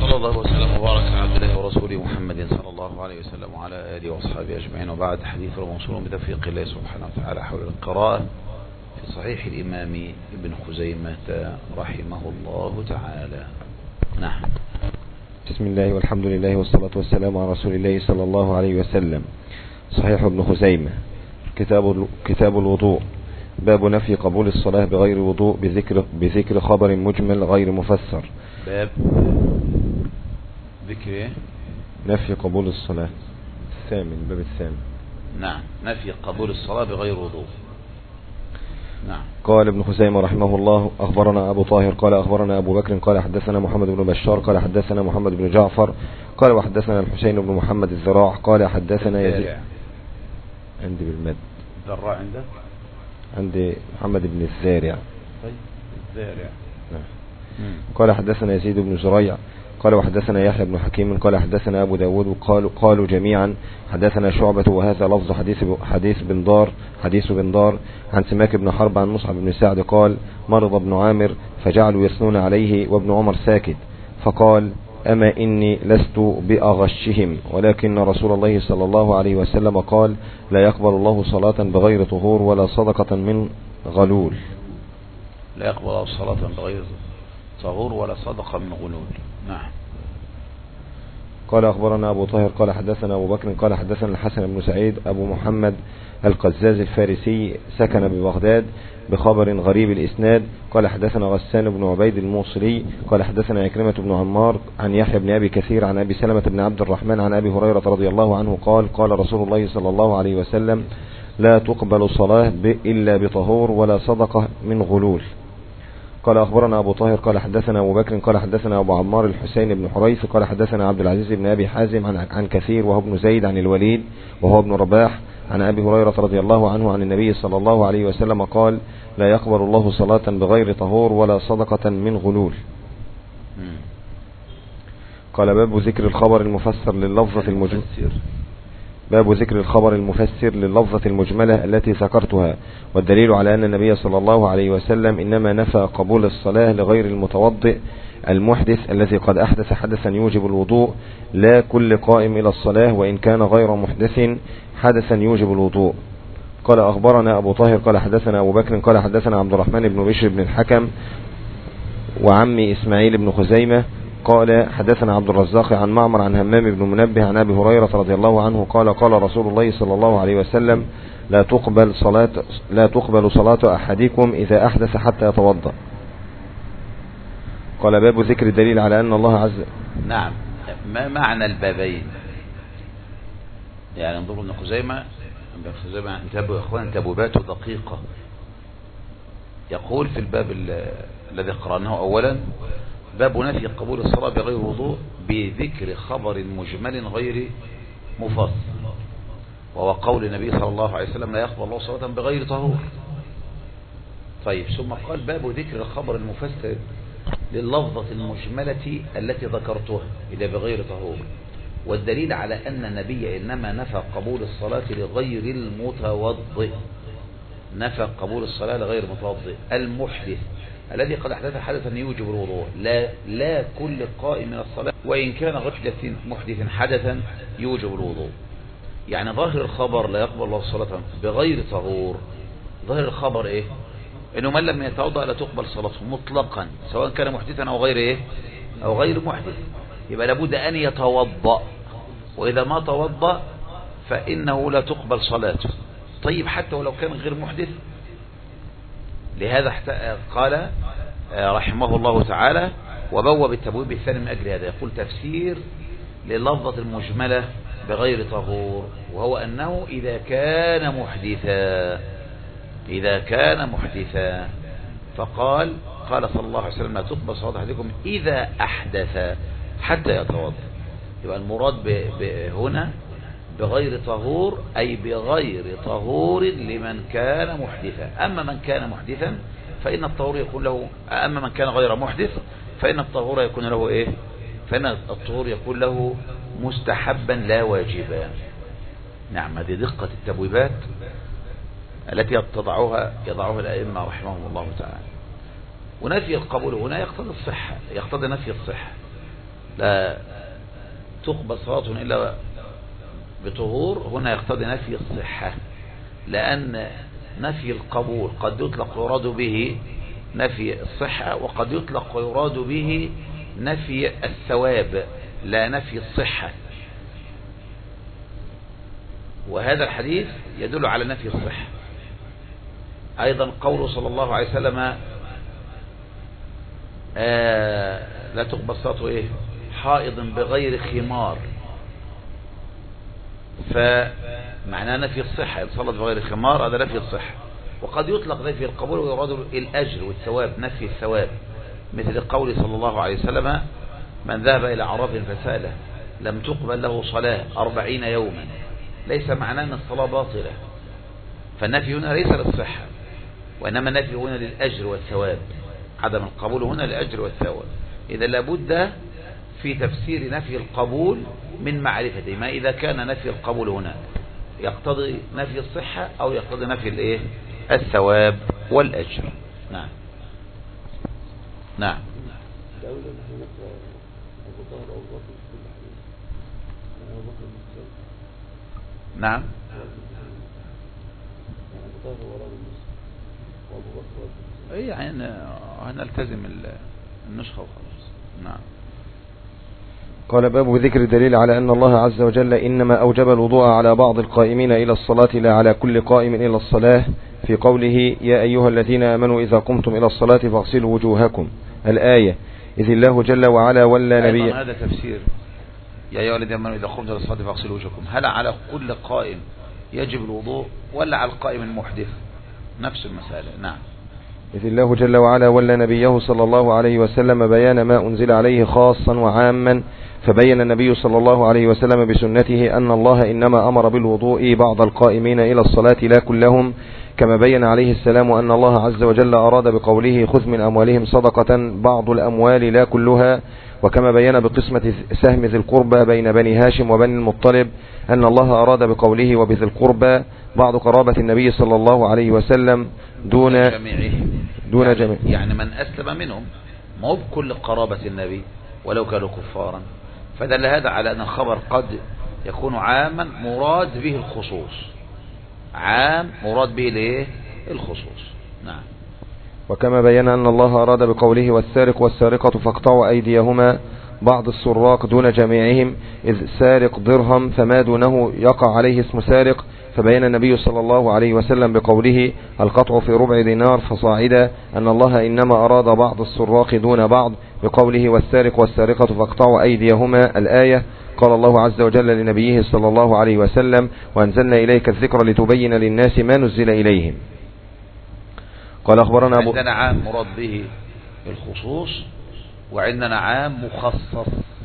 صلى الله وسلم وبارك على عبد الله ورسوله محمد صلى الله عليه وسلم وعلى آله وأصحابه أجمعين، وبعد. حديث موصول بتوفيق الله سبحانه وتعالى حول القراءة في صحيح الإمام ابن خزيمة رحمه الله تعالى. نعم. بسم الله والحمد لله والصلاة والسلام على رسول الله صلى الله عليه وسلم. صحيح ابن خزيمة. كتاب الوضوء. باب نفي قبول الصلاة بغير وضوء بذكر خبر مجمل غير مفسر. باب ذكر نفي قبول الصلاة الثامن، باب الثامن. نعم، نفي قبول الصلاة بغير وضوء. نعم. قال ابن خزيمة رحمه الله: أخبرنا أبو طاهر قال أخبرنا أبو بكر قال حدثنا محمد بن بشار قال حدثنا محمد بن جعفر قال وحدثنا الحسين بن محمد الذراع قال حدثنا يزيد. عندي بالمد. الذراع عندك؟ عندي محمد بن الزارع. طيب الزارع. نعم. قال حدثنا يزيد بن زريع قال وحدثنا يحيى بن حكيم قال حدثنا أبو داود قالوا جميعا حدثنا شعبة، وهذا لفظ حديث بن دار عن سماك بن حرب عن مصعب بن سعد قال: مرض ابن عامر فجعلوا يثنون عليه وابن عمر ساكت، فقال: أما إني لست بأغشهم، ولكن رسول الله صلى الله عليه وسلم قال: لا يقبل الله صلاة بغير طهور ولا صدقة من غلول. لا يقبل الله صلاة بغير طهور ولا صدقة من غلول. نعم. قال أخبرنا أبو طاهر قال حدثنا أبو بكر قال حدثنا الحسن بن سعيد أبو محمد القزاز الفارسي سكن ببغداد بخبر غريب الإسناد قال حدثنا غسان بن عبيد الموصلي قال حدثنا عكرمة بن عمار عن يحيى بن أبي كثير عن أبي سلمة بن عبد الرحمن عن أبي هريرة رضي الله عنه قال رسول الله صلى الله عليه وسلم: لا تقبل صلاة إلا بطهور ولا صدقة من غلول. قال أخبرنا أبو طاهر قال حدثنا أبو بكر قال حدثنا أبو عمار الحسين بن حريث قال حدثنا عبد العزيز بن أبي حازم عن كثير وهو ابن زيد عن الوليد وهو ابن رباح عن أبي هريرة رضي الله عنه عن النبي صلى الله عليه وسلم قال: لا يقبل الله صلاة بغير طهور ولا صدقة من غلول. قال: باب ذكر الخبر المفسر لللفظة المجملة. باب ذكر الخبر المفسر لللفظة المجملة التي ذكرتها، والدليل على أن النبي صلى الله عليه وسلم إنما نفى قبول الصلاة لغير المتوضئ المحدث الذي قد أحدث حدثا يوجب الوضوء، لا كل قائم إلى الصلاة وإن كان غير محدث حدثا يوجب الوضوء. قال أخبرنا أبو طاهر قال حدثنا أبو بكر قال حدثنا عبد الرحمن بن بشر بن الحكم وعمي إسماعيل بن خزيمة قال حدثنا عبد الرزاق عن معمر عن همام بن منبه عن أبي هريرة رضي الله عنه قال رسول الله صلى الله عليه وسلم: لا تقبل صلاة أحدكم إذا أحدث حتى يتوضأ. قال: باب ذكر الدليل على أن الله عز. نعم. ما معنى البابين؟ يعني انظروا ابن خزيمة انتبهوا يا اخوان، انتبهواته دقيقة. يقول في الباب الذي قرأناه أولا: باب نفي قبول الصلاة بغير وضوء بذكر خبر مجمل غير مفصل، وهو قول النبي صلى الله عليه وسلم: لا يقبل الله صلاة بغير طهور. طيب، ثم قال: باب ذكر الخبر المفسر لللفظة المجملة التي ذكرتها إلى بغير طهور، والدليل على أن النبي إنما نفى قبول الصلاة لغير المتوضئ. نفى قبول الصلاة لغير المتوضئ المحدث الذي قد أحدث حدثا يوجب الوضوء، لا كل قائم من الصلاة وإن كان غير محدث حدثا يوجب الوضوء. يعني ظاهر الخبر: لا يقبل الله صلاة بغير طهور. ظاهر الخبر إيه؟ إنه من لم يتوضأ لا تقبل صلاته مطلقا، سواء كان محدثا أو غير إيه أو غير محدث. يبقى لابد أن يتوضأ، وإذا ما توضأ فإنه لا تقبل صلاته. طيب، حتى ولو كان غير محدث. لهذا قال رحمه الله تعالى: وبوب التبويب الثاني من أجل هذا. يقول: تفسير لللفظة المجملة بغير طهور، وهو أنه إذا كان محدثا فقال صلى الله عليه وسلم: لا تقبل صلاة أحدكم إذا أحدث حتى يتوضأ. يبقى المراد هنا بغير طهور أي بغير طهور لمن كان محدثا. أما من كان محدثا فإن الطهور يكون له، أما من كان غير محدث فإن الطهور يكون له إيه؟ فإن الطهور يكون له مستحبا لا واجبا. نعم. هذه دقة التبويبات التي يضعها الأئمة رحمهم الله تعالى. ونفي القبول هنا يقتضي نفي الصحة، لا تقبل صلاة إلا بطهور، هنا يقتضي نفي الصحة، لأن نفي القبول قد يطلق ويراد به نفي الصحة، وقد يطلق ويراد به نفي الثواب لا نفي الصحة. وهذا الحديث يدل على نفي الصحة. أيضا قوله صلى الله عليه وسلم لا تقبل صلاة حائض بغير خمار، فمعناه نفي الصحة، صلت بغير خمار هذا نفي الصحة. وقد يطلق نفي القبول ويراد الأجر والثواب، نفي الثواب، مثل قول صلى الله عليه وسلم من ذهب إلى عراف فسأله لم تقبل له صلاة 40 يوما، ليس معناه أن الصلاة باطلة، فالنفي هنا ليس للصحة، وإنما النفي هنا للأجر والثواب، عدم القبول هنا للأجر والثواب. إذا لابد في تفسير نفي القبول من معرفته، ما إذا كان نفي القبول هنا يقتضي نفي الصحة أو يقتضي نفي الثواب والأجر. نعم نعم. نعم اي يعني هنلتزم النسخة وخلاص. نعم. قال باب ذكر الدليل على أن الله عز وجل إنما أوجب الوضوء على بعض القائمين إلى الصلاة لا على كل قائم إلى الصلاة، في قوله يا أيها الذين آمنوا إذا قمتم إلى الصلاة فاغسلوا وجوهكم الآية، إذ الله جل وعلا ولا نبي. هذا تفسير يا أيها الذين آمنوا إذا قمتم إلى الصلاة فاغسلوا وجوهكم، هل على كل قائم يجب الوضوء ولا على القائم المحدث؟ نفس المسألة. نعم. إذ الله جل وعلا ولا نبيه صلى الله عليه وسلم بيان ما أنزل عليه خاصا وعاما، فبين النبي صلى الله عليه وسلم بسنته أن الله إنما أمر بالوضوء بعض القائمين إلى الصلاة لا كلهم، كما بين عليه السلام أن الله عز وجل أراد بقوله خذ من أموالهم صدقة بعض الأموال لا كلها، وكما بين بقسمة سهم ذي القربى بين بني هاشم وبني المطلب أن الله أراد بقوله وبذي القربى بعض قرابة النبي صلى الله عليه وسلم دون جميع، يعني من أسلم منهم، مو بكل قرابة النبي ولو كانوا كفارا. فدل هذا على أن الخبر قد يكون عاما مراد به الخصوص، عام مراد به الخصوص. نعم. وكما بين أن الله أراد بقوله والسارق والسارقة فاقطعوا أيديهما بعض السراق دون جميعهم، إذ سارق درهم فما دونه يقع عليه اسم سارق، فبين النبي صلى الله عليه وسلم بقوله القطع في ربع دينار فصاعدا أن الله إنما أراد بعض السراق دون بعض بقوله والسارق والسارقة فاقطعوا أيديهما الآية. قال الله عز وجل لنبيه صلى الله عليه وسلم وأنزلنا إليك الذكر لتبين للناس ما نزل إليهم. قال أخبرنا عندنا عام مراد به الخصوص، وعندنا عام مخصص،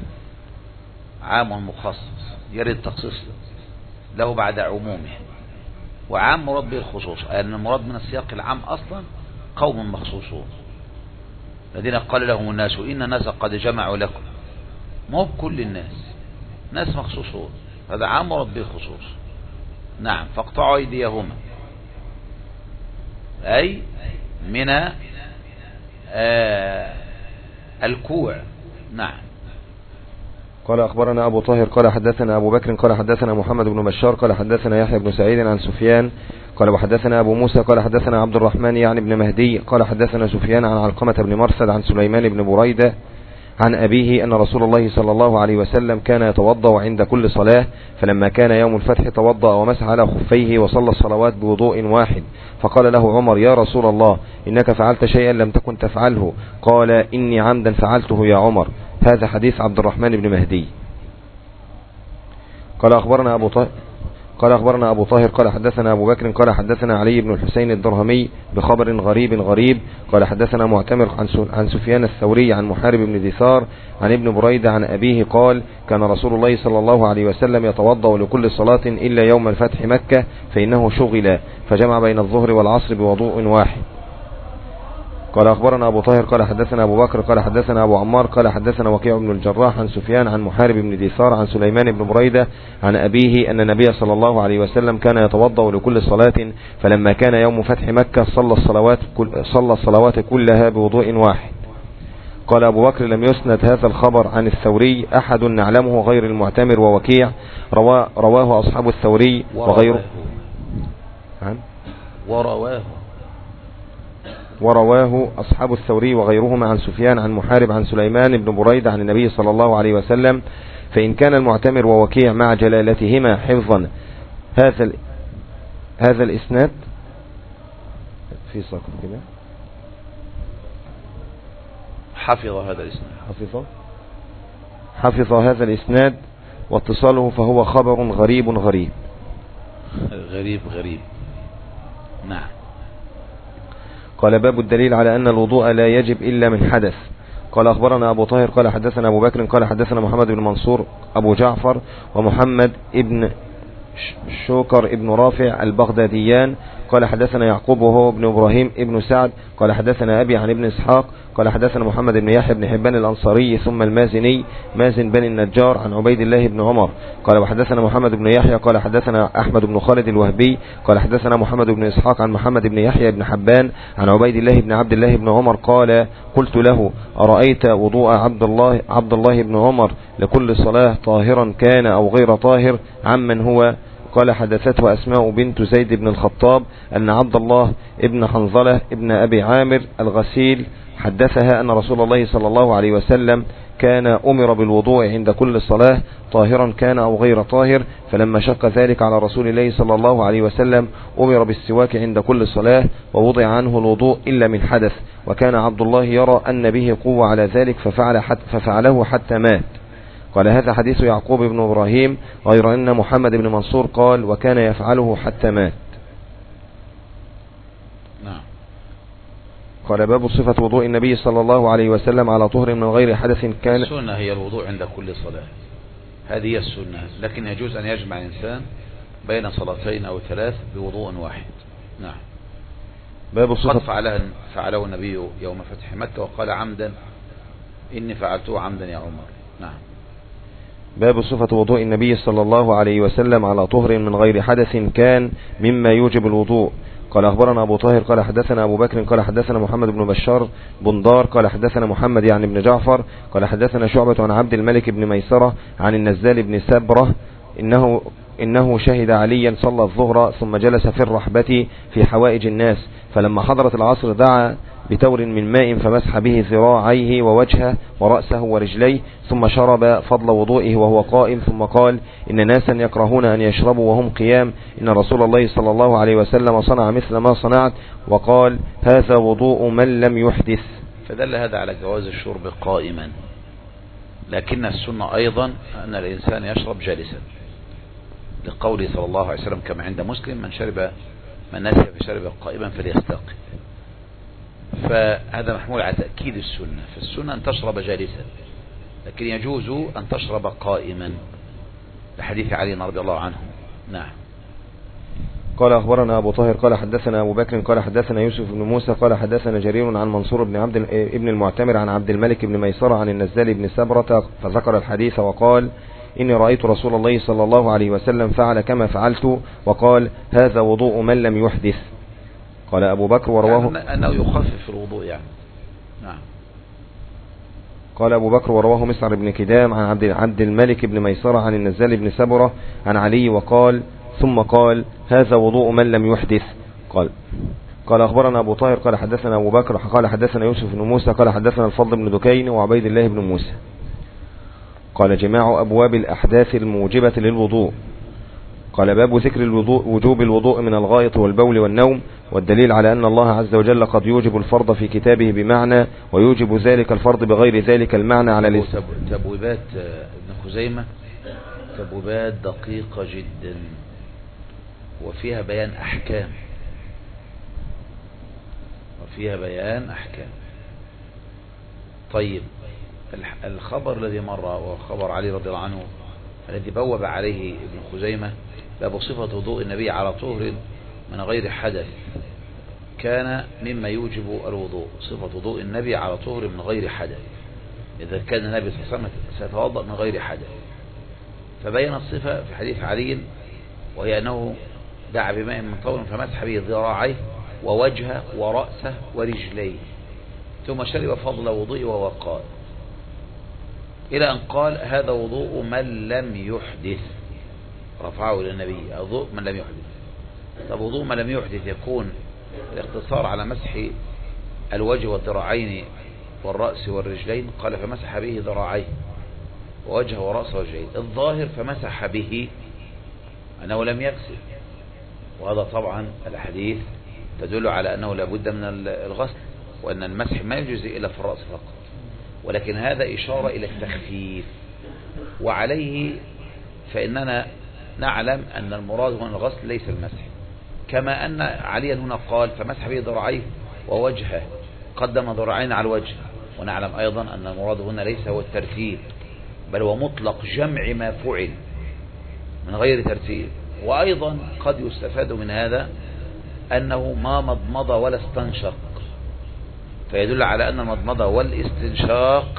عام مخصص يرد تخصيص له بعد عمومه، وعام مراد به الخصوص، لأن المراد من السياق العام أصلا قوم مخصوصون الذين قال لهم الناس إن الناس قد جمعوا لكم، ما هو بكل الناس، ناس مخصوصون، هذا عام مراد به الخصوص. نعم. فاقطعوا أيديهما أي من الكوع. نعم. قال أخبرنا أبو طاهر قال حدثنا أبو بكر قال حدثنا محمد بن بشار قال حدثنا يحيى بن سعيد عن سفيان قال وحدثنا أبو موسى قال حدثنا عبد الرحمن يعني بن مهدي قال حدثنا سفيان عن علقمة بن مرثد عن سليمان بن بريدة عن أبيه أن رسول الله صلى الله عليه وسلم كان يتوضأ عند كل صلاة، فلما كان يوم الفتح توضأ ومسح على خفيه وصلى الصلوات بوضوء واحد، فقال له عمر يا رسول الله إنك فعلت شيئا لم تكن تفعله، قال إني عمدا فعلته يا عمر. هذا حديث عبد الرحمن بن مهدي. قال أخبرنا أبو طاهر قال حدثنا أبو بكر قال حدثنا علي بن الحسين الدرهمي بخبر غريب قال حدثنا معتمر عن سفيان الثوري عن محارب بن دثار عن ابن بريدة عن أبيه قال كان رسول الله صلى الله عليه وسلم يتوضأ لكل صلاة إلا يوم الفتح مكة فإنه شغل فجمع بين الظهر والعصر بوضوء واحد. قال أخبرنا أبو طاهر قال حدثنا أبو بكر قال حدثنا أبو عمار قال حدثنا وكيع بن الجراح عن سفيان عن محارب بن دثار عن سليمان بن بريدة عن أبيه أن النبي صلى الله عليه وسلم كان يتوضأ لكل صلاة، فلما كان يوم فتح مكة صلى الصلوات كلها بوضوء واحد. قال أبو بكر لم يسند هذا الخبر عن الثوري أحد نعلمه غير المعتمر ووكيع، رواه أصحاب الثوري وغيره. ورواه أصحاب الثوري وغيرهما عن سفيان عن محارب عن سليمان بن بريدة عن النبي صلى الله عليه وسلم. فإن كان المعتمر ووكيع مع جلالتهما حفظا هذا الإسناد في سقط كده حفظ هذا الإسناد واتصاله فهو خبر غريب. نعم. قال باب الدليل على أن الوضوء لا يجب إلا من حدث. قال أخبرنا أبو طاهر قال حدثنا أبو بكر قال حدثنا محمد بن منصور أبو جعفر ومحمد ابن شوكر ابن رافع البغداديان قال حدثنا يعقوب وهو ابن إبراهيم ابن سعد قال حدثنا أبي عن ابن إسحاق قال حدثنا محمد بن يحيى بن حبان الأنصاري ثم المازني مازن بن النجار عن عبيد الله بن عمر قال وحدثنا محمد بن يحيى قال حدثنا أحمد بن خالد الوهبي قال حدثنا محمد بن إسحاق عن محمد بن يحيى بن حبان عن عبيد الله بن عبد الله بن عمر قال قلت له أرأيت وضوء عبد الله بن عمر لكل صلاة طاهرا كان أو غير طاهر عمن هو؟ قال حدثته أسماء بنت زيد بن الخطاب أن عبد الله ابن حنظلة ابن أبي عامر الغسيل حدثها أن رسول الله صلى الله عليه وسلم كان أمر بالوضوء عند كل صلاة طاهرا كان أو غير طاهر، فلما شق ذلك على رسول الله صلى الله عليه وسلم أمر بالسواك عند كل صلاة ووضع عنه الوضوء إلا من حدث، وكان عبد الله يرى أن به قوة على ذلك ففعله حتى مات. قال هذا حديث يعقوب بن إبراهيم غير أن محمد بن منصور قال وكان يفعله حتى مات. نعم. قال باب صفة وضوء النبي صلى الله عليه وسلم على طهر من غير حدث كان. السنة هي الوضوء عند كل صلاة، هذه هي السنة، لكن يجوز أن يجمع الإنسان بين صلاتين أو ثلاث بوضوء واحد. نعم. باب صفة قد فعله النبي يوم فتح مكة وقال عمدا إني فعلته عمدا يا عمر. نعم. باب صفة وضوء النبي صلى الله عليه وسلم على طهر من غير حدث كان مما يوجب الوضوء. قال أخبرنا أبو طاهر قال حدثنا أبو بكر قال حدثنا محمد بن بشار بندار قال حدثنا محمد يعني بن جعفر قال حدثنا شعبة عن عبد الملك بن ميسرة عن النزال بن سبرة إنه شهد عليا صلى الظهر ثم جلس في الرحبة في حوائج الناس، فلما حضرت العصر دعا بتور من ماء فمسح به ذراعيه ووجهه ورأسه ورجليه ثم شرب فضل وضوئه وهو قائم، ثم قال إن ناسا يكرهون أن يشربوا وهم قيام، إن رسول الله صلى الله عليه وسلم صنع مثل ما صنعت، وقال هذا وضوء من لم يحدث. فدل هذا على جواز الشرب قائما، لكن السنة أيضا أن الإنسان يشرب جالسا، لقوله صلى الله عليه وسلم كما عند مسلم من نسي فشرب قائما فليستقي. فهذا محمول على تأكيد السنة، فالسنة أن تشرب جالسا، لكن يجوز أن تشرب قائما لحديث علي رضي الله عنه. نعم. قال أخبرنا أبو طاهر قال حدثنا أبو بكر قال حدثنا يوسف بن موسى قال حدثنا جرير عن منصور بن ابن المعتمر عن عبد الملك بن ميسرة عن النزال بن سبرة فذكر الحديث وقال إني رأيت رسول الله صلى الله عليه وسلم فعل كما فعلت، وقال هذا وضوء من لم يحدث. قال أبو بكر ورواه يعني أنه يخفف الوضوء يعني. نعم. قال أبو بكر ورواه مسعر بن كدام عن عبد الملك بن ميسرة عن النزال بن سبرة عن علي وقال ثم قال هذا وضوء من لم يحدث. قال أخبرنا أبو طاهر قال حدثنا أبو بكر قال حدثنا يوسف بن موسى قال حدثنا الفضل بن دكين وعبيد الله بن موسى. قال جماع أبواب الأحداث الموجبة للوضوء. قال باب ذكر الوضوء وجوب الوضوء من الغائط والبول والنوم، والدليل على أن الله عز وجل قد يوجب الفرض في كتابه بمعنى ويوجب ذلك الفرض بغير ذلك المعنى على تبويبات ابن خزيمة تبويبات دقيقة جدا وفيها بيان أحكام. طيب الخبر الذي مر وخبر علي رضي الله عنه الذي بوب عليه ابن خزيمة باب صفة وضوء النبي على طهر من غير حدث كان مما يوجب الوضوء، صفة وضوء النبي على طهر من غير حدث، إذا كان النبي صلى الله عليه وسلم سيتوضأ من غير حدث، فبين الصفة في حديث علي وهي أنه دعا بماء من طور فمسح به ذراعيه ووجهه ورأسه ورجليه، ثم شرب فضل وضوء وهو قائم، إلى أن قال هذا وضوء من لم يحدث، رفعه إلى النبي وضوء من لم يحدث. طب وضوء من لم يحدث يكون الاقتصار على مسح الوجه والذراعين والرأس والرجلين، قال فمسح به ذراعيه ووجهه ورأسه ورجليه. الظاهر فمسح به أنه لم يغسل، وهذا طبعا الحديث تدل على أنه لابد من الغسل، وأن المسح ما يجزي إلا في الرأس فقط، ولكن هذا إشارة إلى التخفيف، وعليه فإننا نعلم أن المراد هنا الغسل ليس المسح، كما أن عليا هنا قال فمسح به ذراعيه ووجهه، قدم ذراعين على الوجه، ونعلم أيضا أن المراد هنا ليس هو الترتيب، بل هو مطلق جمع ما فعل من غير ترتيب. وأيضا قد يستفاد من هذا أنه ما مضمض ولا استنشق، فيدل على أن المضمضة والاستنشاق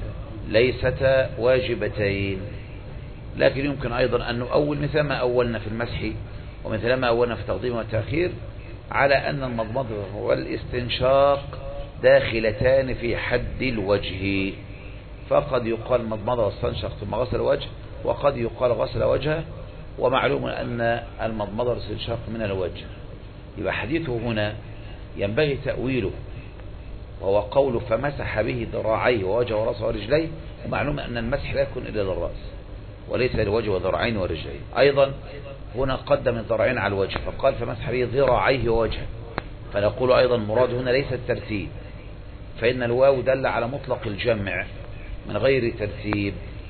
ليستا واجبتين، لكن يمكن أيضا أن نؤول مثل ما أولنا في المسح ومثل ما أولنا في التقديم والتأخير على أن المضمضة والاستنشاق داخلتان في حد الوجه، فقد يقال مضمضة واستنشق ثم غسل الوجه، وقد يقال غسل وجهه، ومعلوم أن المضمضة والاستنشاق من الوجه. يبقى حديثه هنا ينبغي تأويله، وهو قوله فمسح به ذراعيه ووجهه ورأسه ورجليه، ومعلوم أن المسح لا يكون إلا للرأس وليس للوجه وذراعين ورجلين. أيضا هنا قدم الذراعين على الوجه فقال فمسح به ذراعيه ووجهه، فنقول أيضا مراد هنا ليس الترتيب، فإن الواو دل على مطلق الجمع من غير ترتيب،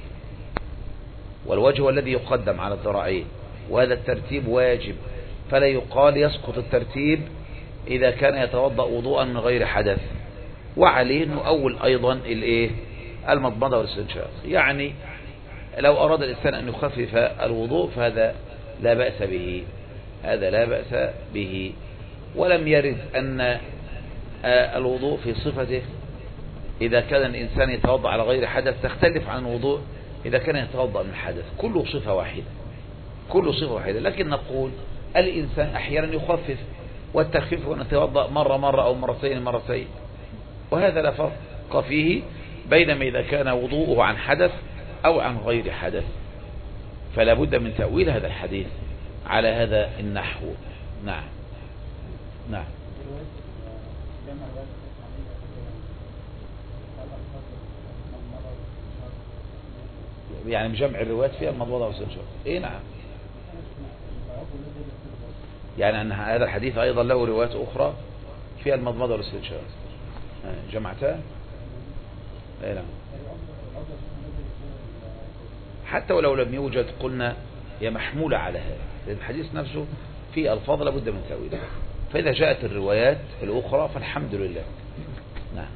والوجه هو الذي يقدم على الذراعين، وهذا الترتيب واجب، فلا يقال يسقط الترتيب إذا كان يتوضأ وضوءا من غير حدث. وعليه نؤول أيضا المضمضة والاستنشاق، يعني لو أراد الإنسان أن يخفف الوضوء فهذا لا بأس به، هذا لا بأس به. ولم يرد أن الوضوء في صفته إذا كان الإنسان يتوضأ على غير حدث تختلف عن الوضوء إذا كان يتوضأ من حدث، كله صفة واحدة، كله صفة واحدة. لكن نقول الإنسان أحيانا يخفف، والتخفيف أن يتوضأ مرة أو مرتين، وهذا لا فرق فيه بينما إذا كان وضوءه عن حدث أو عن غير حدث، فلا بد من تأويل هذا الحديث على هذا النحو. نعم. يعني بجمع الروايات فيها المضمضة والاستنشاق. نعم، يعني أن هذا الحديث أيضا له روايات أخرى فيها المضمضة والاستنشاق، جمعتها. نعم، حتى ولو لم يوجد قلنا هي محمولة على هذا، لأن الحديث نفسه فيه ألفاظ لابد من تأويلها، فإذا جاءت الروايات الأخرى فالحمد لله. نعم.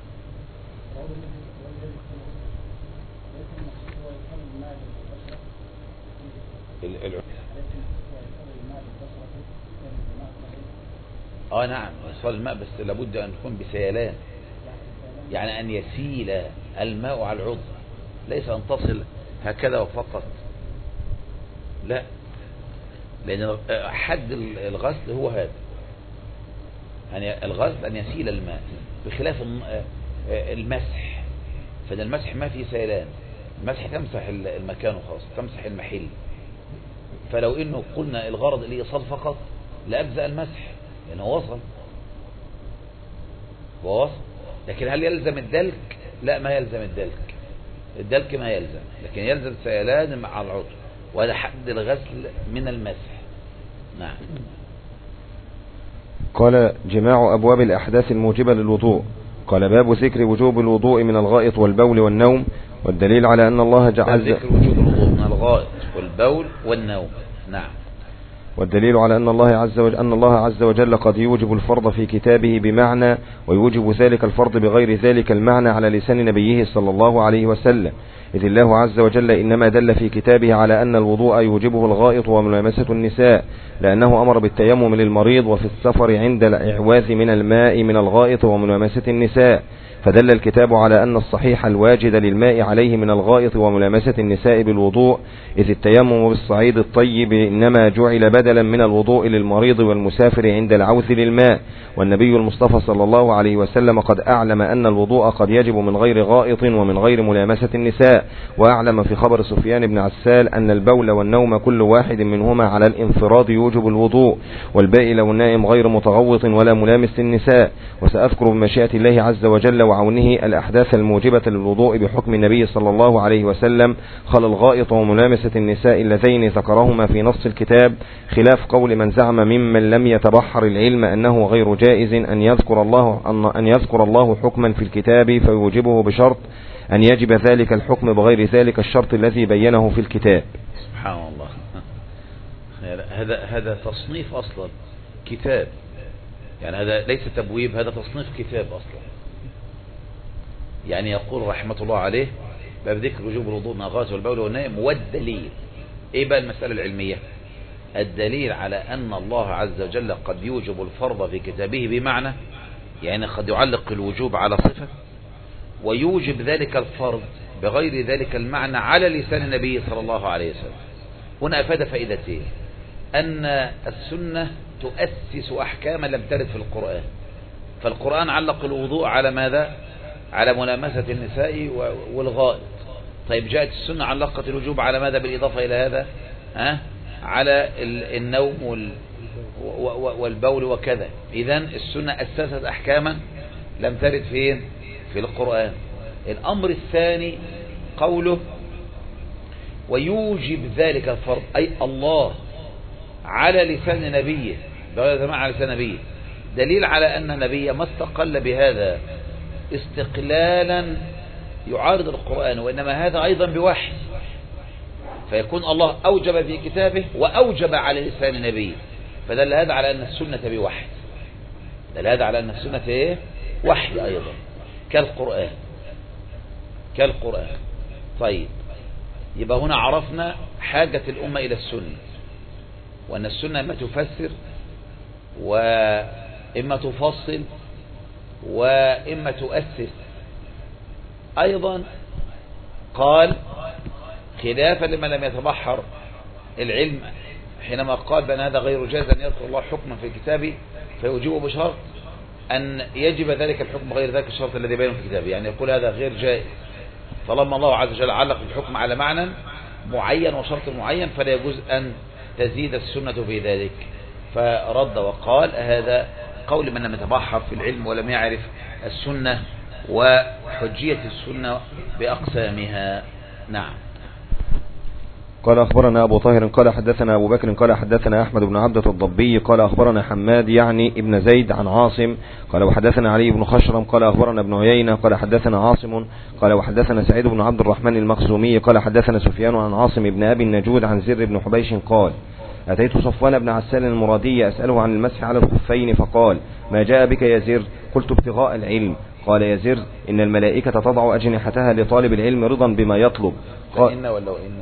نعم، إيصال الماء بس لابد أن يكون بسيلان، يعني أن يسيل الماء على العضو، ليس أن تصل هكذا وفقط، لا، لأن حد الغسل هو هذا، يعني الغسل أن يسيل الماء، بخلاف المسح، فإن المسح ما فيه سيلان، المسح تمسح المكان وخلاص، تمسح المحل، فلو إنه قلنا الغرض اللي يصل فقط لأجزاء المسح لأنه وصل، لكن هل يلزم الدلك؟ لا، ما يلزم الدلك ما يلزم، لكن يلزم سيلان مع العضو، وهذا حد الغسل من المسح. نعم. قال جماع أبواب الأحداث الموجبة للوضوء. قال باب ذكر وجوب الوضوء من الغائط والبول والنوم، والدليل على أن الله جعل ذكر وجوب الوضوء من الغائط والبول والنوم. نعم. والدليل على أن الله عز وجل قد يوجب الفرض في كتابه بمعنى، ويوجب ذلك الفرض بغير ذلك المعنى على لسان نبيه صلى الله عليه وسلم، إذ الله عز وجل إنما دل في كتابه على أن الوضوء يوجبه الغائط وملامسة النساء، لأنه أمر بالتيمم للمريض وفي السفر عند الإعواذ من الماء من الغائط وملامسة النساء، فدل الكتاب على أن الصحيح الواجد للماء عليه من الغائط وملامسة النساء بالوضوء، إذ التيمم بالصعيد الطيب إنما جعل بدلا من الوضوء للمريض والمسافر عند العوث للماء. والنبي المصطفى صلى الله عليه وسلم قد أعلم أن الوضوء قد يجب من غير غائط ومن غير ملامسة النساء، وأعلم في خبر سفيان بن عسال أن البول والنوم كل واحد منهما على الانفراد يوجب الوضوء، والباقي لو النائم غير متغوط ولا ملامس النساء. وسأذكر بمشيئة الله عز وجل وعونه الأحداث الموجبة للوضوء بحكم النبي صلى الله عليه وسلم خل الغائط وملامسة النساء اللذين ذكرهما في نص الكتاب، خلاف قول من زعم ممن لم يتبحر العلم أنه غير جائز أن يذكر الله حكما في الكتاب فيوجبه بشرط أن يجب ذلك الحكم بغير ذلك الشرط الذي بينه في الكتاب. سبحان الله. هذا تصنيف أصلا كتاب، يعني هذا ليس تبويب، هذا تصنيف كتاب أصلا. يعني يقول رحمة الله عليه باب ذكر وجوب الوضوء من الغائط والبول والنائم. والدليل ايه بقى المسألة العلمية؟ الدليل على أن الله عز وجل قد يوجب الفرض في كتابه بمعنى، يعني قد يعلق الوجوب على صفة ويوجب ذلك الفرض بغير ذلك المعنى على لسان النبي صلى الله عليه وسلم. هنا أفاد فائدتين: أن السنة تؤسس أحكاما لم ترد في القرآن، فالقرآن علق الوضوء على ماذا؟ على ملامسة النساء والغائط. طيب جاءت السنة علقت الوجوب على ماذا بالإضافة إلى هذا؟ على النوم والبول وكذا. إذن السنة أسست أحكاما لم ترد فين؟ في القرآن. الأمر الثاني قوله ويوجب ذلك الفرض، أي الله على لسان نبيه، على لسان نبيه، دليل على أن النبي ما استقل بهذا استقلالا يعارض القرآن، وإنما هذا أيضا بوحي، فيكون الله أوجب في كتابه وأوجب على لسان نبيه، فدل هذا على أن السنة بوحي، دل هذا على أن السنة إيه؟ وحي أيضا كالقرآن. طيب يبقى هنا عرفنا حاجة الأمة إلى السنة، وأن السنة إما تفسر وإما تفصل وإما تؤسس. أيضا قال خلافا لمن لم يتبحر العلم حينما قال بأن هذا غير جائز أن يذكر الله حكما في كتابه فيوجبه بشرط أن يجب ذلك الحكم غير ذلك الشرط الذي بينه في كتابه، يعني يقول هذا غير جائز طالما الله عز وجل علق الحكم على معنى معين وشرط معين فلا يجوز أن تزيد السنة في ذلك. فرد وقال هذا قول من لم يتبحر في العلم ولم يعرف السنة وحجية السنة بأقسامها. نعم. قال أخبرنا أبو طاهر قال حدثنا أبو بكر قال حدثنا أحمد بن عبدة الضبي قال أخبرنا حماد يعني ابن زيد عن عاصم قال وحدثنا علي بن خشرم قال أخبرنا ابن عيينة قال حدثنا عاصم قال وحدثنا سعيد بن عبد الرحمن المخزومي قال حدثنا سفيان عن عاصم بن أبي النجود عن زر بن حبيش قال أتيت صفوان بن عسال المرادي أسأله عن المسح على الخفين فقال ما جاء بك يا زر؟ قلت ابتغاء العلم. قال يا زر إن الملائكة تضع أجنحتها لطالب العلم رضا بما يطلب. فإن ولا وإن؟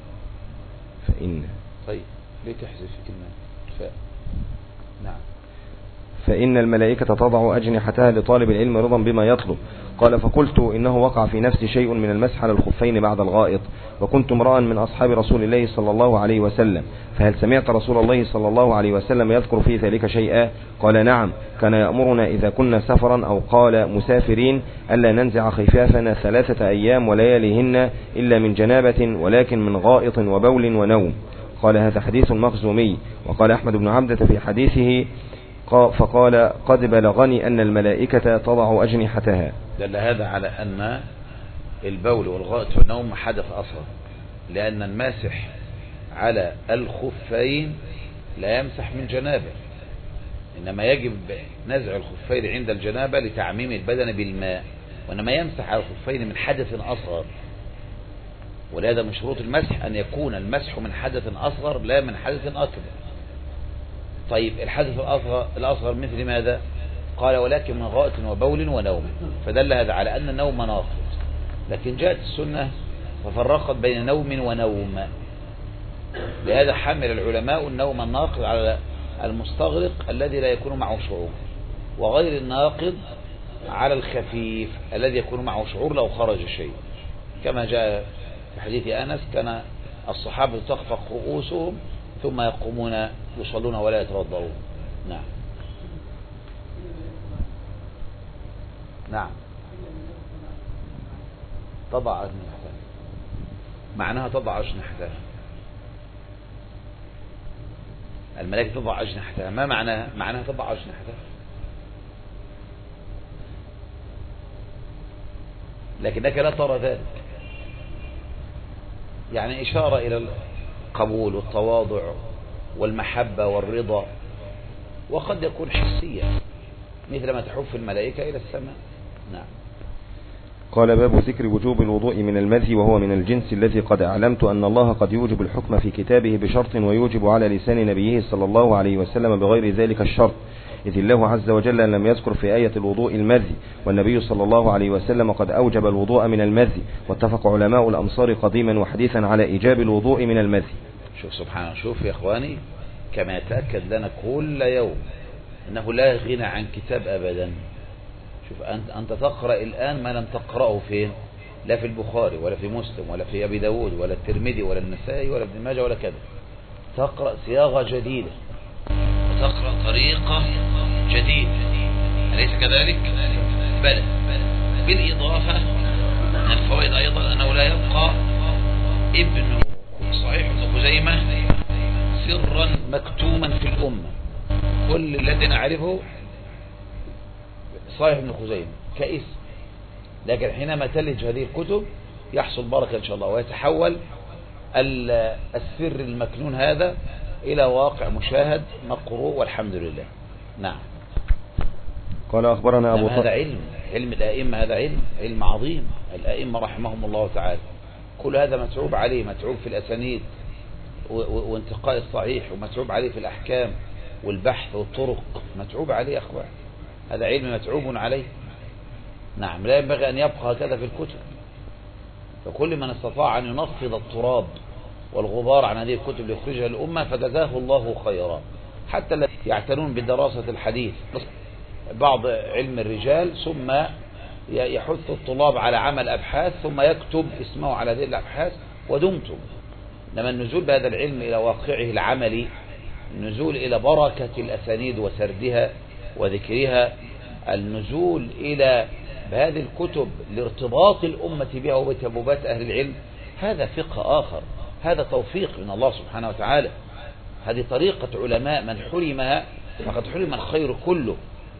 فإن. طيب ليه تحذف كلمة نعم. فإن الملائكة تضع أجنحتها لطالب العلم رضا بما يطلب. قال فقلت إنه وقع في نفسي شيء من المسح على الخفين بعد الغائط، وكنت امرأ من أصحاب رسول الله صلى الله عليه وسلم، فهل سمعت رسول الله صلى الله عليه وسلم يذكر في ذلك شيئا؟ قال نعم، كان يأمرنا إذا كنا سفرا أو قال مسافرين ألا ننزع خفافنا 3 أيام ولياليهن إلا من جنابة ولكن من غائط وبول ونوم. قال هذا حديث مخزومي. وقال أحمد بن عبدة في حديثه فقال قد بلغني أن الملائكة تضع أجنحتها. دل هذا على أن البول والغائط والنوم حدث أصغر، لأن الماسح على الخفين لا يمسح من جنابه، إنما يجب نزع الخفين عند الجنابة لتعميم البدن بالماء، وإنما يمسح على الخفين من حدث أصغر. ولهذا من شروط المسح أن يكون المسح من حدث أصغر لا من حدث أكبر. طيب الحدث الأصغر مثل ماذا؟ قال ولكن من غائط وبول ونوم، فدل هذا على أن النوم ناقض. لكن جاءت السنة ففرقت بين نوم ونوم، لهذا حمل العلماء النوم الناقض على المستغرق الذي لا يكون معه شعور، وغير الناقض على الخفيف الذي يكون معه شعور لو خرج شيء، كما جاء في حديث أنس كان الصحابة تخفق رؤوسهم ثم يقومون يصلون ولا يتوضؤون. نعم نعم. تضع أجنحتها، معناها تضع أجنحتها، الملائكة تضع أجنحتها. ما معناها؟ معناها تضع أجنحتها، لكنك لا ترى ذلك، يعني إشارة إلى القبول والتواضع والمحبة والرضا، وقد يكون حسيا مثل ما تحف الملائكة إلى السماء. نعم. قال باب ذكر وجوب الوضوء من المذي، وهو من الجنس الذي قد أعلمت أن الله قد يوجب الحكم في كتابه بشرط ويوجب على لسان نبيه صلى الله عليه وسلم بغير ذلك الشرط، إذ الله عز وجل لم يذكر في آية الوضوء المذي، والنبي صلى الله عليه وسلم قد أوجب الوضوء من المذي، واتفق علماء الأمصار قديما وحديثا على إيجاب الوضوء من المذي. شوف سبحانه، شوف يا إخواني كما يتأكد لنا كل يوم أنه لا غنى عن كتاب أبدا. شوف أنت تقرأ الآن ما لم تقرأه فين؟ لا في البخاري ولا في مسلم ولا في أبي داود ولا الترمذي ولا النسائي ولا ابن ماجه ولا كذا. تقرأ صياغة جديدة وتقرأ طريقة جديدة، أليس كذلك؟ بلى. بالإضافة من الفوائد أيضا أنه لا يبقى ابن صحيح ابن خزيمة سرا مكتوما في الأمة. كل الذي نعرفه صحيح ابن خزيمة كاسم، لكن حينما تلج هذه الكتب يحصل بركة إن شاء الله، ويتحول السر المكنون هذا إلى واقع مشاهد مقروء والحمد لله. نعم. قال أخبرنا أبو هذا علم الأئمة، هذا علم عظيم. الأئمة رحمهم الله تعالى كل هذا متعوب عليه، متعوب في الأسانيد وانتقاء الصحيح، ومتعوب عليه في الأحكام والبحث والطرق، متعوب عليه يا أخوان. هذا علم متعوب عليه. نعم. لا ينبغي أن يبقى هكذا في الكتب، فكل من استطاع أن ينفض التراب والغبار عن هذه الكتب ليخرجها الأمة فجزاه الله خيرا. حتى الذين يعتنون بدراسة الحديث بعض علم الرجال ثم يحث الطلاب على عمل أبحاث ثم يكتب اسمه على هذه الأبحاث ودمتم. لما النزول بهذا العلم إلى واقعه العملي، النزول إلى بركة الأسانيد وسردها وذكرها، النزول إلى بهذه الكتب لارتباط الأمة بها وبتبوبات أهل العلم، هذا فقه آخر، هذا توفيق من الله سبحانه وتعالى. هذه طريقة علماء من حرمها فقد حرم الخير كله.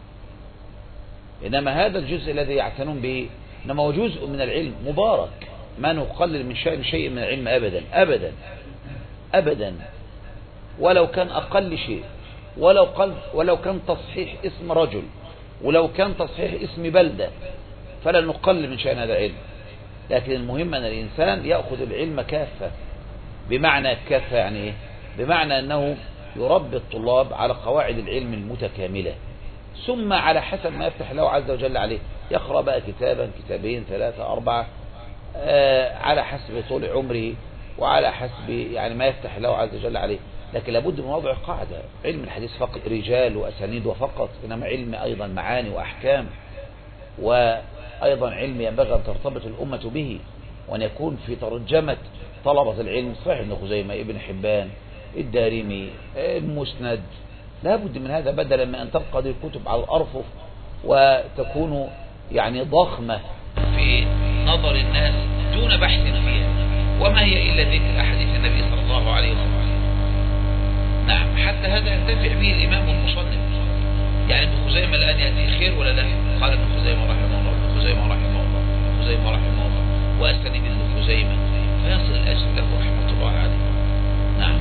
إنما هذا الجزء الذي يعتنون به إنما هو جزء من العلم مبارك، ما نقلل من شأن شيء من العلم أبدا أبدا أبدا، ولو كان أقل شيء، ولو كان تصحيح اسم رجل، ولو كان تصحيح اسم بلدة، فلا نقلل من شأن هذا العلم. لكن المهم أن الإنسان يأخذ العلم كافة. بمعنى كافة يعني إيه؟ بمعنى أنه يربي الطلاب على قواعد العلم المتكاملة، ثم على حسب ما يفتح له عز وجل عليه يقرأ بقى كتابا كتابين 3 4 على حسب طول عمره وعلى حسب يعني ما يفتح له عز وجل عليه. لكن لابد من وضع قاعدة. علم الحديث فقط رجال وأسانيد وفقط، إنما علم أيضا معاني وأحكام، وأيضا علم ينبغي أن ترتبط الأمة به، وأن يكون في ترجمة طلبة العلم صحيح ابن خزيمة، ابن حبان، الدارمي، المسند. لابد من هذا، بدلا من أن تبقى هذه الكتب على الأرفف وتكون يعني ضخمة في نظر الناس دون بحث فيها، وما هي إلا ذكر أحاديث النبي صلى الله عليه وسلم. نعم. حتى هذا ينتفع به الإمام المصنف. يعني ابن خزيمة الآن يأتي خير ولا لا؟ قال ابن خزيمة رحمه الله، ابن خزيمة رحمه الله، ابن خزيمة رحمه الله، وأستني ابن خزيمة، فيصل الأجر له رحمة الله عليه. نعم.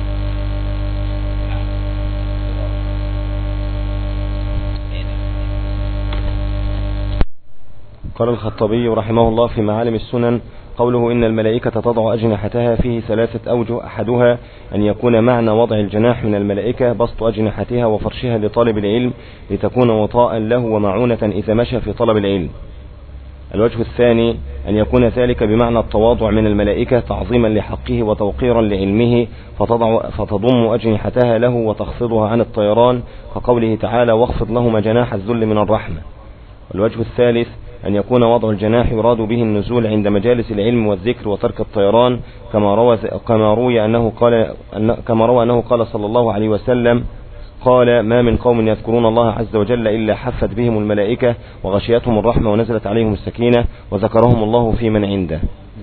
قال الخطابي رحمه الله في معالم السنن قوله إن الملائكة تضع أجنحتها فيه 3 أوجه، أحدها أن يكون معنى وضع الجناح من الملائكة بسط أجنحتها وفرشها لطالب العلم لتكون وطاء له ومعونة إذا مشى في طلب العلم. الوجه الثاني أن يكون ذلك بمعنى التواضع من الملائكة تعظيما لحقه وتوقيرا لعلمه، فتضم أجنحتها له وتخفضها عن الطيران، كقوله تعالى واخفض لهما جناح الذل من الرحمة. والوجه الثالث أن يكون وضع الجناح يراد به النزول عند مجالس العلم والذكر وترك الطيران، كما روى أنه قال صلى الله عليه وسلم قال: ما من قوم يذكرون الله عز وجل إلا حفت بهم الملائكة وغشيتهم الرحمة ونزلت عليهم السكينة وذكرهم الله في من عنده.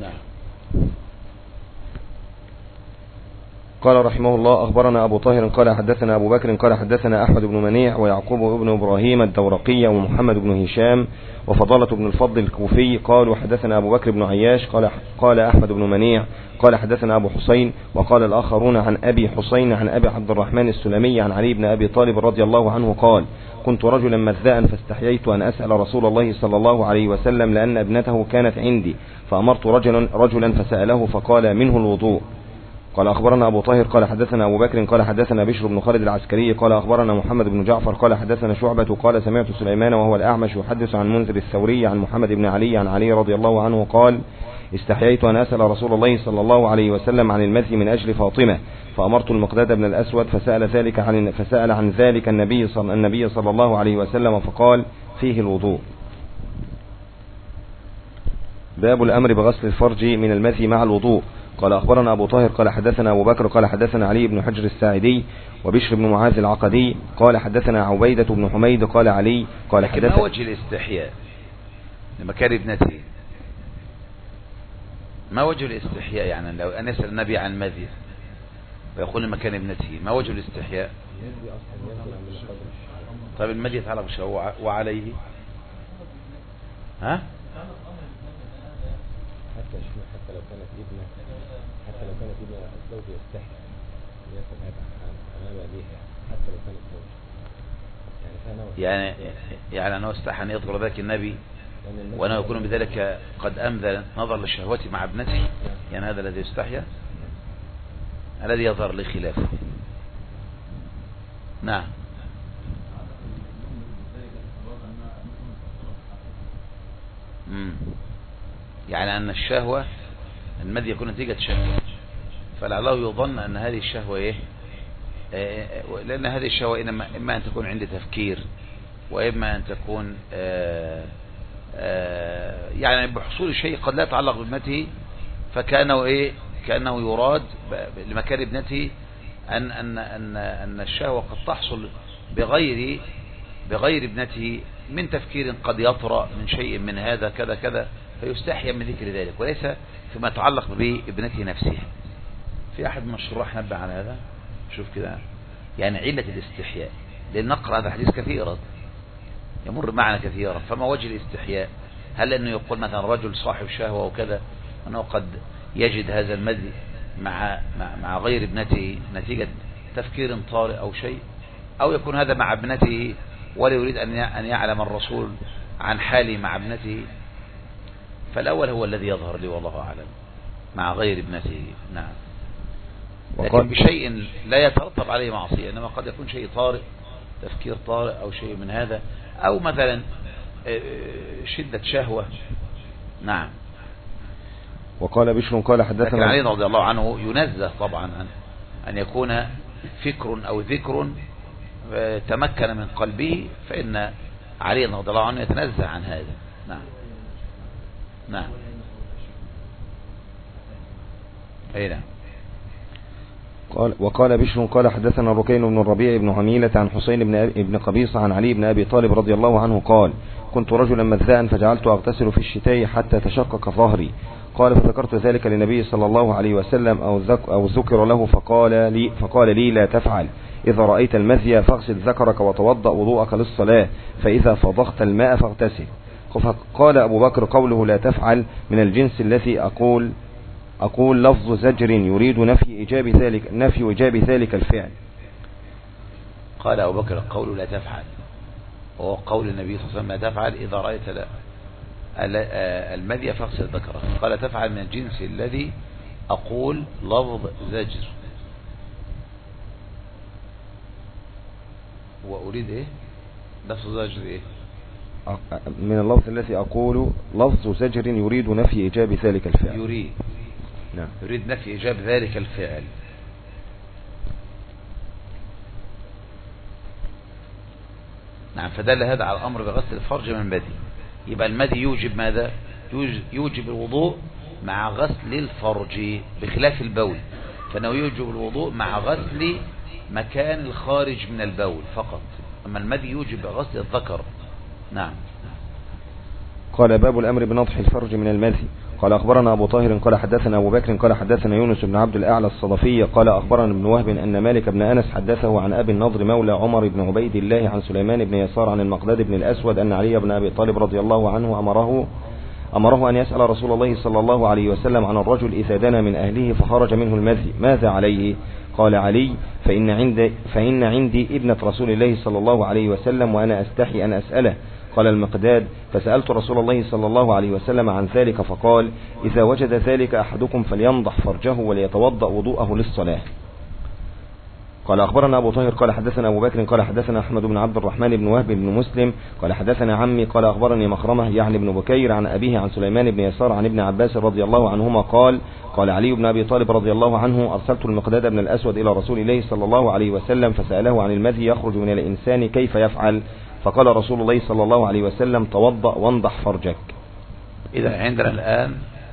قال رحمه الله: أخبرنا أبو طاهر قال حدثنا أبو بكر قال حدثنا أحمد بن منيع ويعقوب بن إبراهيم الدورقي ومحمد بن هشام وفضالة بن الفضل الكوفي قالوا حدثنا أبو بكر بن عياش قال أحمد بن منيع قال حدثنا أبو حسين، وقال الآخرون عن أبي حسين عن أبي عبد الرحمن السلمي عن علي بن أبي طالب رضي الله عنه قال: كنت رجلا مذاء فاستحييت أن أسأل رسول الله صلى الله عليه وسلم لأن ابنته كانت عندي، فأمرت رجلا فسأله فقال: منه الوضوء. قال أخبرنا أبو طاهر قال حدثنا أبو بكر قال حدثنا بشر بن خالد العسكري قال أخبرنا محمد بن جعفر قال حدثنا شعبة قال سمعت سليمان وهو الأعمش يحدث عن منذر الثوري عن محمد بن علي عن علي رضي الله عنه قال: استحييت أن أسأل رسول الله صلى الله عليه وسلم عن المذي من أجل فاطمة، فأمرت المقداد بن الأسود فسأل عن ذلك النبي صلى الله عليه وسلم فقال: فيه الوضوء. باب الأمر بغسل الفرج من المذي مع الوضوء. قال أخبرنا أبو طاهر قال حدثنا أبو بكر قال حدثنا علي بن حجر الساعدي وبشر بن معاذ العقدي قال حدثنا عبيدة بن حميد قال علي قال حدثنا. ما وجه الاستحياء لمكان ابنته؟ ما وجه الاستحياء؟ يعني لو أن يسأل النبي عن مذي ويقول لمكان ابنته، ما وجه الاستحياء؟ طيب المذي يتعلق بشهوة وعليه ها؟ حتى لو كانت ابنة الزوج يستحي يسأل هذا أمام أبيها حتى لو كانت زوج، يعني أنه استحى أن يذكر ذلك النبي وأنه يكون بذلك قد أمذل نظر لشهوته مع ابنته، يعني هذا الذي يستحيا الذي يظهر لخلافه. نعم. يعني أن الشهوة المذي يكون نتيجة شهوة، فلعله يظن أن هذه الشهوة لأن هذه الشهوة إما أن تكون عند تفكير وإما أن تكون يعني بحصول شيء قد لا يتعلق بابنته، فكانه كأنه يراد لمكان ابنته أن الشهوة قد تحصل بغير ابنته من تفكير قد يطرأ من شيء من هذا كذا كذا، فيستحيا من ذكر ذلك وليس فيما يتعلق بابنته نفسها. في أحد من الشراح نبه على هذا، شوف كده يعني علة الاستحياء، لأن نقرأ هذا الحديث كثيرا يمر معنا كثيرا. فما وجه الاستحياء؟ هل أنه يقول مثلا رجل صاحب شهوة وكذا أنه قد يجد هذا المذي مع غير ابنته نتيجة تفكير طارئ أو شيء، أو يكون هذا مع ابنته ولا يريد أن يعلم الرسول عن حاله مع ابنته؟ فالأول هو الذي يظهر لي والله أعلم، مع غير ابنته. نعم. لكن بشيء لا يترتب عليه معصية، إنما قد يكون شيء طارئ، تفكير طارئ أو شيء من هذا، أو مثلا شدة شهوة. نعم. وقال بشر قال حدثنا. لكن علي رضي الله عنه ينزه طبعا أن يكون فكر أو ذكر تمكن من قلبه، فإن علي رضي الله عنه يتنزه عن هذا. نعم. نعم. أي نعم. وقال بشر قال حدثنا ركين بن الربيع بن عميلة عن حسين بن قبيصة عن علي بن أبي طالب رضي الله عنه قال: كنت رجلا مذاء فجعلت أغتسل في الشتاء حتى تشقق ظهري. قال: فذكرت ذلك للنبي صلى الله عليه وسلم أو ذكر له فقال لي: لا تفعل، إذا رأيت المذي فاغسل ذكرك وتوضأ وضوءك للصلاة، فإذا فضخت الماء فاغتسل. فقال أبو بكر: قوله لا تفعل من الجنس الذي أقول لفظ زجر يريد نفي إيجاب ذلك الفعل. قال أبو بكر: قوله لا تفعل وهو قول النبي صلى الله عليه وسلم: لا تفعل إذا رأيت المذي فاغسل ذكرك. قال: تفعل من الجنس الذي أقول لفظ زجر، وأريد لفظ زجر من اللفظ الذي أقول لفظ زجر يريد نفي إيجاب ذلك الفعل. نعم. يريد نفي إيجاب ذلك الفعل. نعم. فدل هذا على الأمر بغسل الفرج من المذي. يبقى المذي يوجب ماذا؟ يوجب الوضوء مع غسل الفرج بخلاف البول، فإنه يوجب الوضوء مع غسل مكان الخارج من البول فقط، أما المذي يوجب غسل الذكر. نعم. قال باب الأمر بنضح الفرج من المذي. قال أخبرنا أبو طاهر قال حدثنا أبو بكر قال حدثنا يونس بن عبد الأعلى الصدفي قال أخبرنا ابن وهب أن مالك بن أنس حدثه عن أبي النضر مولى عمر بن عبيد الله عن سليمان بن يسار عن المقداد بن الأسود أن علي بن أبي طالب رضي الله عنه أمره أن يسأل رسول الله صلى الله عليه وسلم عن الرجل إذا دنا من أهله فخرج منه المذي ماذا عليه؟ قال علي فإن عندي ابنة رسول الله صلى الله عليه وسلم وأنا أستحي أن أسأله. قال المقداد فسألت رسول الله صلى الله عليه وسلم عن ذلك فقال إذا وجد ذلك أحدكم فلينضح فرجه وليتوضأ وضوءه للصلاة. قال أخبرنا أبو طاهر قال حدثنا أبو بكر قال حدثنا أحمد بن عبد الرحمن بن وهب بن مسلم قال حدثنا عمي قال أخبرني مخرمة يعني بن بكير عن أبيه عن سليمان بن يسار عن ابن عباس رضي الله عنهما قال علي بن أبي طالب رضي الله عنه أرسلت المقداد بن الأسود إلى رسول الله صلى الله عليه وسلم فسأله عن المذي يخرج من الإنسان كيف يفعل؟ فقال رسول الله صلى الله عليه وسلم توضأ وانضح فرجك. إذا عندنا الآن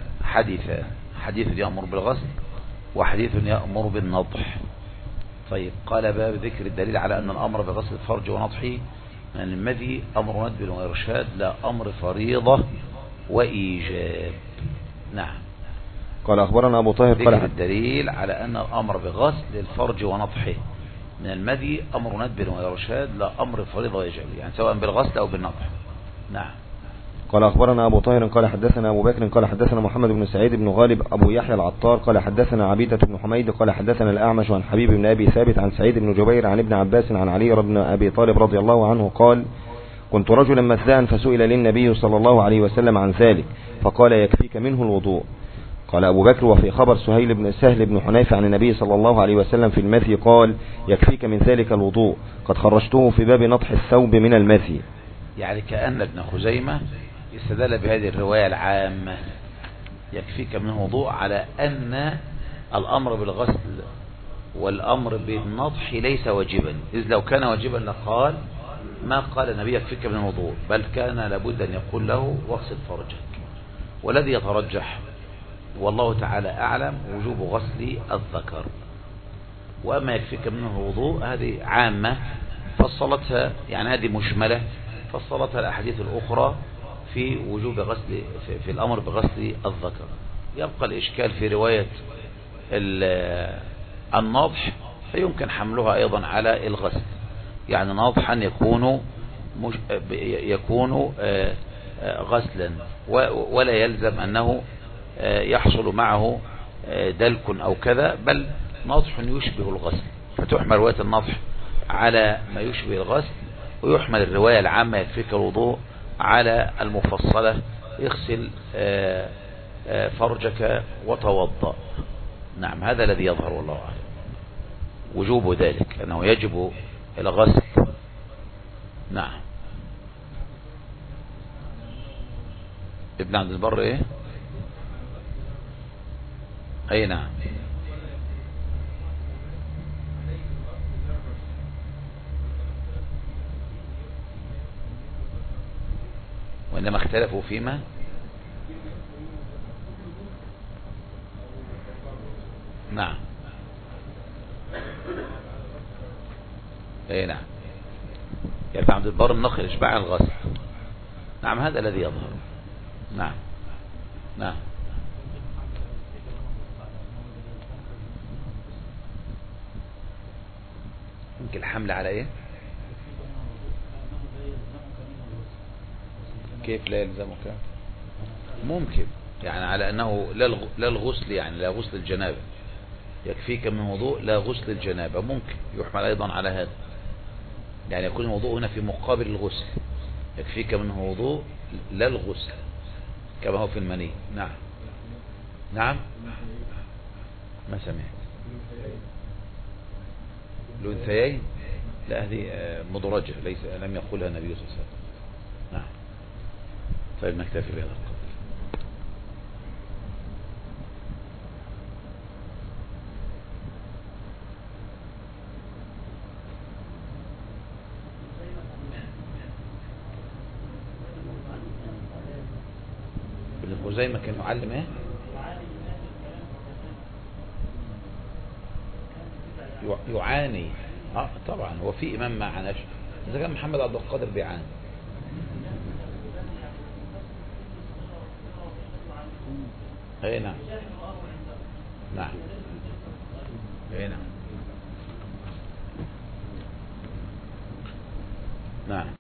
حديث يأمر بالغسل وحديث يأمر بالنضح. طيب قال باب ذكر الدليل على أن الأمر بغسل الفرج ونضحه من المذي أمر ندب وإرشاد لا أمر فريضة وإيجاب. نعم. قال أخبرنا أبو طاهر ذكر الدليل على أن الأمر بغسل الفرج ونضحه من المذي أمر ندب وإرشاد لا أمر فريضة وإيجاب، يعني سواء بالغسل أو بالنضح. نعم. قال أخبرنا أبو طاهر قال حدثنا أبو بكر قال حدثنا محمد بن سعيد بن غالب أبو يحيى العطار قال حدثنا عبيدة بن حميد قال حدثنا الأعمش عن حبيب بن أبي ثابت عن سعيد بن جبير عن ابن عباس عن علي بن أبي طالب رضي الله عنه قال كنت رجلا مذاعا فسئل للنبي صلى الله عليه وسلم عن ذلك فقال يكفيك منه الوضوء. قال أبو بكر وفي خبر سهل بن حنيفة عن النبي صلى الله عليه وسلم في المذي قال يكفيك من ذلك الوضوء قد خرجته في باب نضح الثوب من المذي. يعني كأن ابن خزيمة استدل بهذه الرواية العامة يكفيك منه الوضوء على أن الأمر بالغسل والأمر بالنضح ليس واجبا، إذ لو كان واجبا لقال ما قال النبي يكفيك من الوضوء، بل كان لابد أن يقول له واغسل فرجك. والذي يترجح والله تعالى أعلم وجوب غسل الذكر. وأما يكفيك منه الوضوء هذه عامة فصلتها، يعني هذه مشملة فصلتها الأحاديث الأخرى في وجوب غسل في الأمر بغسل الذكر. يبقى الإشكال في رواية النضح فيمكن حملها أيضا على الغسل، يعني نضحا يكون غسلا ولا يلزم أنه يحصل معه دلك أو كذا، بل نضح يشبه الغسل، فتحمل رواية النضح على ما يشبه الغسل، ويحمل الرواية العامة يكفيك الوضوء على المفصلة اغسل فرجك وتوضأ. نعم. هذا الذي يظهر والله أعلم وجوب ذلك أنه يجب الغسل. نعم. ابن عبد البر ايه؟ اي نعم. وإنما اختلفوا فيما نعم. اي نعم. يا ابن عبد البر النخل اشباع الغسل. نعم. هذا الذي يظهر. نعم. نعم. ممكن الحمل على ايه؟ كيف لا يلزمك؟ ممكن يعني على انه لا الغسل، يعني لا غسل الجنابه يكفيك من وضوء لا غسل الجنابه، ممكن يحمل ايضا على هذا، يعني يكون الوضوء هنا في مقابل الغسل، يكفيك منه وضوء لا الغسل كما هو في المني. نعم. نعم. ما سمعت الأنثيين؟ لا هذه مدرجة ليس لم يقولها النبي صلى الله عليه وسلم. نعم. طيب نكتفي بهذا القدر. خزيمة كان يعلم ايه؟ يعاني. طبعا هو في امام ما عاناش، اذا كان محمد عبد القادر بيعاني. اي نعم. نعم. اي نعم. نعم.